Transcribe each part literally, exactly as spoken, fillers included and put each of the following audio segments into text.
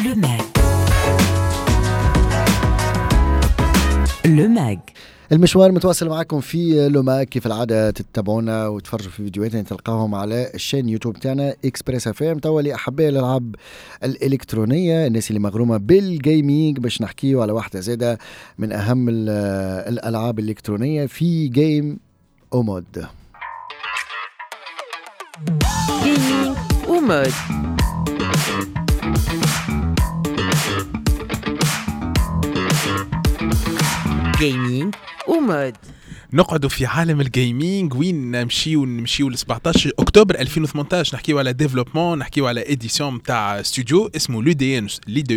Le Mag. Le Mag. المشوار متواصل معكم في لوماك. كيف العادة تتابعونا وتفرجوا في فيديوهاتنا تلقاهم على الشين يوتيوب تاعنا إكسبريس اف ام. توا لأحباء الألعاب الإلكترونية، الناس اللي مغرومة بالجيمينج، باش نحكيو على واحدة زادة من أهم الألعاب الإلكترونية في جيم أو مود. Gaming ou mode. Gaming ou mode. نقعدوا في عالم الجيمنج وين نمشيو نمشيو ل سبعطاش أكتوبر ألفين وثمانطاش، نحكيو على ديفلوبمون، نحكيو على اديسيون تاع ستوديو اسمه لوديون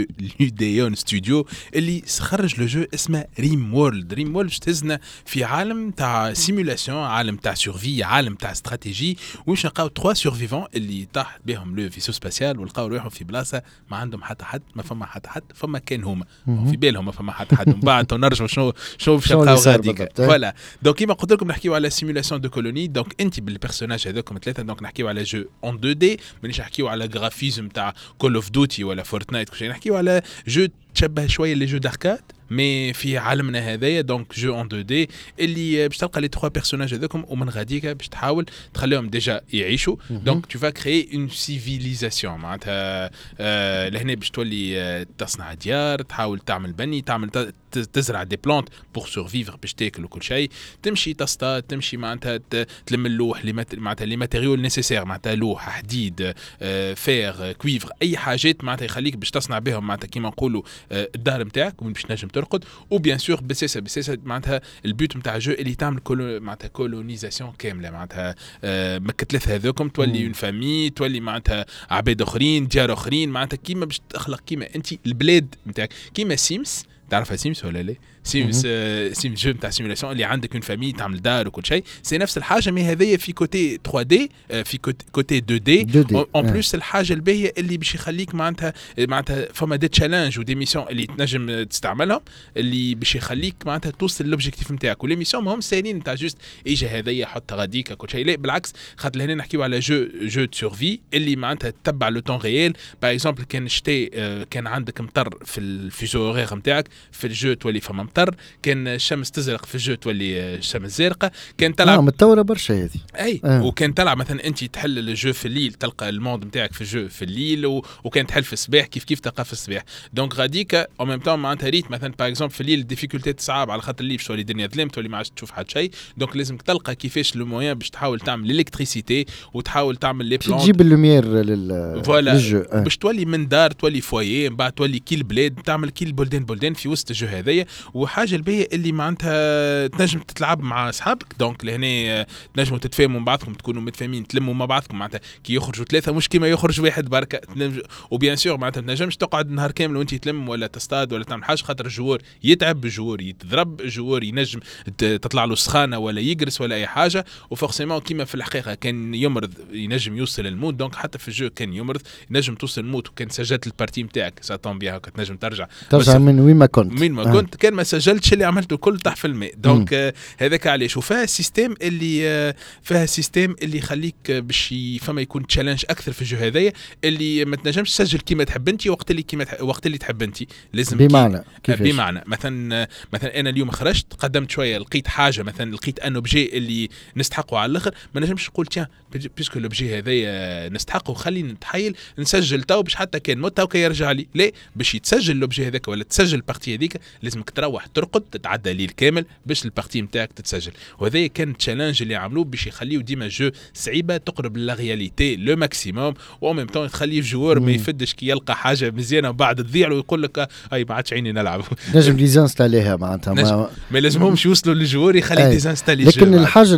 لوديون ستوديو اللي خرج لو جو اسمه ريم وورلد. ريم وورلد تهزنا في عالم تاع سيمولاسيون، عالم تاع سورفي، عالم تاع استراتيجي، وش نلقاو ثلاثة سورفيفون اللي طاح بهم لو فيسو سباسيال ولقاو روحهم في بلاصه ما عندهم حتى حد، ما فما حتى حد، فما كان هما في بالهم ما فما حتى حد، ومن بعد نرجعوا شنو شنو باش نلقاو غاديك. فوالا دونك كيما قلت لكم نحكيو على سيمولاسيون دو كولوني. دونك انت بالبيرسوناج هذوكم ثلاثه، دونك نحكيو على جو اون تو دي، مانيش نحكيو على غرافيزم تاع كول اوف دوتي ولا فورتنايت، كل شيء نحكيو على جو تشبه شويه لي جو داركاد مي في عالمنا هذايا. دونك جو اون تو دي اللي باش تلقى لي ثلاثه بيرسوناج هذوكم ومن غاديك باش تحاول تخليهم ديجا يعيشوا. دونك تو فا كريي اون سيفيليزاسيون معناتها آه لهنا باش تولي آه تصنع ديار، تحاول تعمل بني، تعمل تزرع دي بلانت بور سورفيفر باش تاكل وكل شيء، تمشي تصطاد، تمشي معناتها تلم اللوح اللي معناتها لي ماتيريال نيسيسير، معناتها لوح، حديد، آه فير، كويفر، اي حاجات معناتها يخليك باش تصنع بهم معناتها كيما نقولوا آه الدار نتاعك وين باش نجم ترقد. وبيان سور بسيسه بسيسه معناتها البيوت نتاع الجو اللي تعمل كولو معناتها كولونيزاسيون كامله، معناتها آه مك ثلاثه هذوكم تولي اون فامي، تولي معناتها عباد اخرين، ديار اخرين، معناتها كيما باش تخلق كيما انت البلاد نتاعك كيما سيمس. تعرفها سيمس ولا لا؟ سيمس آه سيمس جو نتاع سيمولاسيون اللي عندك اون فامي تعمل دار وكل شيء، سي نفس الحاجه مي هذيا في كوتي ثري دي آه في كوتي تو دي اون بلوس. الحاجه الباهيه اللي باش يخليك معناتها معناتها فما دي تشالنج ودي ميسيون اللي تنجم تستعملهم اللي باش يخليك معناتها توصل لوبجيكتيف نتاعك. ولي ميسيون ماهم ساهلين نتاع جوست اجا هذيا حط غاديك كل شيء، لا بالعكس. خاطر هنا نحكيو على جو جو دو سورفي اللي معناتها تتبع لو طون ريال. باغ اكزومبل كان شتي آه كان عندك مطر في الفيزو اورير نتاعك، في الجو تولي فما مطر، كان الشمس تزرق في الجو تولي الشمس زرقاء، كان تلعب اه متطوره برشا هذه اي آه. وكان تلعب مثلا انت تحل الجو في الليل تلقى الموند نتاعك في الجو في الليل، و... وكان تحل في الصباح كيف كيف تلقى في الصباح. دونك غاديك او ميم طون معناتها ريت مثلا باغ اكزومبل في الليل الديفيكولتي تصعب على خاطر الليل باش تولي الدنيا ظلام، تولي ما عادش تشوف حد شيء. دونك لازم تلقى كيفاش لو موين باش تحاول تعمل الكتريسيتي وتحاول تعمل لي بلانت تجيب اللومير لل للجو آه. باش تولي من دار تولي فوايي، من بعد تولي كي البلاد تعمل كي البلدان بلدان في وسط الجو هذايا. وحاجه الباهيه اللي معناتها تنجم تلعب مع اصحابك، دونك لهنا تنجموا تتفاهموا مع بعضكم، تكونوا متفاهمين، تلموا مع بعضكم، معناتها كي يخرجوا ثلاثه مش كيما يخرج واحد بركه. وبيان سور معناتها تنجمش تقعد نهار كامل وانت تلم ولا تصطاد ولا تعمل حاجه، خاطر الجوار يتعب، الجوار يتضرب، الجوار ينجم تطلع له سخانه ولا يجرس ولا اي حاجه. وفورسيمون كيما في الحقيقه كان يمرض ينجم يوصل الموت، دونك حتى في الجو كان يمرض ينجم توصل الموت. وكان سجلت البارتي نتاعك ساتون بيها تنجم ترجع ترجع من وين ما كنت من ما كنت كان ما سجلتش اللي عملته كل تحت في الماء. دونك آه هذاك علاش. وفيها سيستم اللي آه فيها سيستم اللي يخليك آه باش فما يكون تشالنج اكثر في الجو هذايا، اللي ما تنجمش تسجل كيما تحب انت وقت اللي كيما تح... وقت اللي تحب انت. لازم بمعنى كي... بمعنى مثلا آه مثلا انا اليوم خرجت قدمت شويه لقيت حاجه، مثلا لقيت ان اوبجي اللي نستحقه على الاخر، ما نجمش نقول تيان بيسكو الاوبجي هذايا نستحقه خليني نتحايل نسجل تو باش حتى كان مت تو يرجع لي. لا، باش يتسجل الاوبجي هذاك ولا تسجل البارتي هذيك لازمك تروح ترقد تتعدى ليل كامل باش البارتي نتاعك تتسجل. وهذا كان تشالنج اللي عملوه باش يخليو ديما جو صعيبه تقرب لا رياليتي لو ماكسيموم، و ميم طون تخليه الجوار ما يفدش كي يلقى حاجه مزيانه وبعد تضيع له ويقول لك اي ما عادش عيني نلعب. نجم ديزانستاليها معناتها ما, ما لازمهمش يوصلوا للجوار يخلي ديزانستالي. لكن الحاجه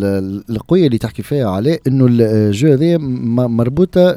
القويه اللي تحكي فيها عليه انه الجو هذا مربوطه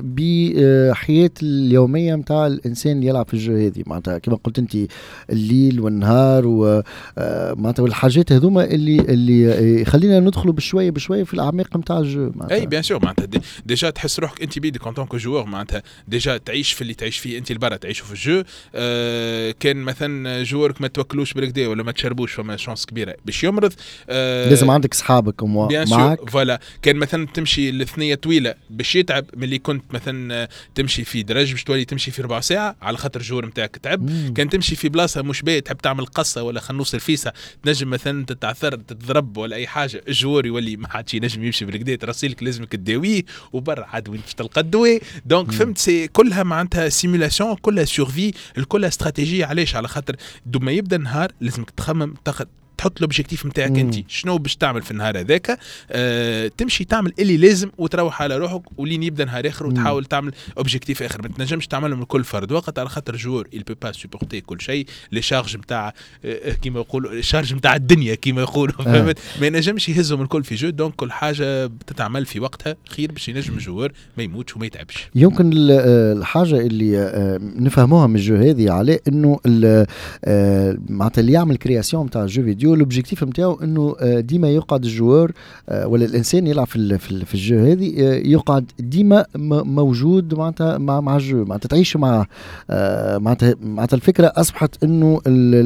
بحياه اليوميه نتاع الانسان اللي يلعب في الجو هذه، معناتها كما قلت انت الليل والنهار نيمار ومعناتها والحاجات هذوما اللي اللي يخلينا ندخلوا بشويه بشويه في الاعماق نتاع الجو. اي بيان سور معناتها دي ديجا تحس روحك انت بيدك ان طونك جوور، معناتها ديجا تعيش في اللي تعيش فيه انت، البرا تعيشوا في الجو. آه كان مثلا جوارك ما توكلوش بالكدا ولا ما تشربوش، فما شانس كبيره باش يمرض. آه لازم عندك اصحابك معك. فوالا كان مثلا تمشي لثنيه طويله باش يتعب، ملي كنت مثلا تمشي في درج باش تولي تمشي في ربع ساعه على خاطر الجوار نتاعك تعب. مم. كان تمشي في بلاصه مش باهيه تحب تعمل قصه ولا خنوص الفيسه، تنجم مثلا تتعثر تتضرب ولا اي حاجه، الجوار يولي ما عادش ينجم يمشي بالكدا، ترسيلك لازمك تداويه وبرا عاد وين باش تلقى الدواء. دونك فهمت سي كلها معناتها سيمولاسيون، كلها سورفي، كلها استراتيجيه. علاش؟ على خاطر دوما يبدا النهار لازمك تخمم تاخذ تحط لوبجيكتيف نتاعك انت شنو باش تعمل في النهار هذاك. أه تمشي تعمل اللي لازم وتروح على روحك، ولين يبدا نهار اخر وتحاول تعمل اوبجيكتيف اخر. ما تنجمش تعملهم لكل فرد وقت، على خاطر جور il peut pas supporter كل شيء. لي شارج نتاع أه كيما يقولوا الشارج نتاع الدنيا كيما يقولوا أه. ما ينجمش يهزهم الكل في جو. دونك كل حاجه بتتعمل في وقتها خير باش ينجم الجوار ما يموتش وما يتعبش. يمكن الحاجه اللي نفهموها من الجو هذه عليه انه معناتها اللي يعمل كرياسيون نتاع الجو فيديو الاوبجيكتيف نتاعو انه ديما يقعد الجوار ولا الانسان يلعب في في الجو هذه يقعد ديما موجود معناتها مع مع الجو، معناتها تعيش مع معناتها معناتها الفكره اصبحت انه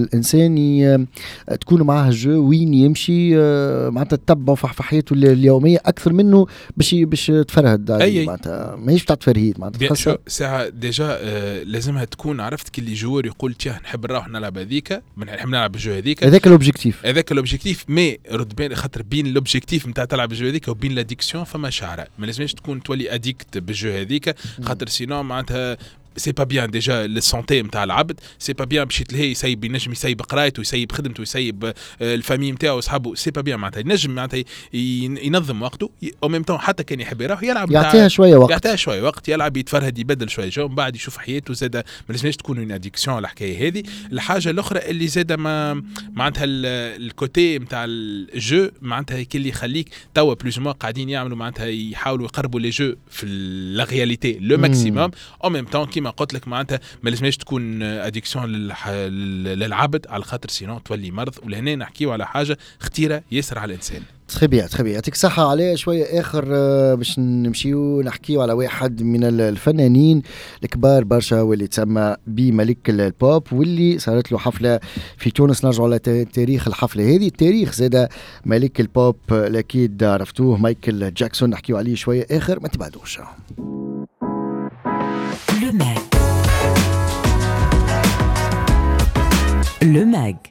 الانسان تكون معاه الجو وين يمشي، معناتها تتبعه في حياته اليوميه اكثر منه باش باش تفرهد. معناتها ماهيش بتاع تفرهيد، معناتها ساعه ديجا آه لازمها تكون عرفت كي اللي جوار يقول تيه نحب نروح نلعب هذيك، نحب نلعب الجو هذيك، هذاك الاوبجيكتيف هذاك الاوبجيكتيف. مي رد بين خاطر بين الاوبجيكتيف نتاع تلعب الجو هذيك وبين لاديكسيون فما شعره. ما لازمش تكون تولي اديكت بالجو هذيك، خاطر سينو معناتها سي با بيان ديجا للسونتي نتاع العبد، سي با بيان باش يتلهي يسيب ينجم يسيب قرايته ويسيب خدمته ويسيب الفامي نتاعو واصحابه، سي با بيان معناتها ينجم معناتها ينظم وقته او ميم طون حتى كان يحب يروح يلعب يعطيها شويه وقت يعطيها شويه وقت يلعب يتفرهد يبدل شويه جو، من بعد يشوف حياته زاد. ما لازمش تكون اون اديكسيون الحكايه هذه. الحاجه الاخرى اللي زاد ما معناتها الكوتي نتاع الجو معناتها كي اللي يخليك توا بلوز مو قاعدين يعملوا معناتها يحاولوا يقربوا لي جو في لا رياليتي لو ماكسيموم او ميم طون كيما قلت لك معناتها ما لازمش تكون اديكسيون للح... للعبد على خاطر سينو تولي مرض. ولهنا نحكيو على حاجه خطيره ياسر على الانسان. تخي بيان تخي بيان يعطيك صحة. عليه شوية آخر باش نمشيو نحكيو على واحد من الفنانين الكبار برشا واللي تسمى بملك البوب، واللي صارت له حفلة في تونس. نرجعوا على تاريخ الحفلة هذه. التاريخ زاد ملك البوب أكيد عرفتوه مايكل جاكسون، نحكيو عليه شوية آخر، ما تبعدوش. Le Mag. Le Mag.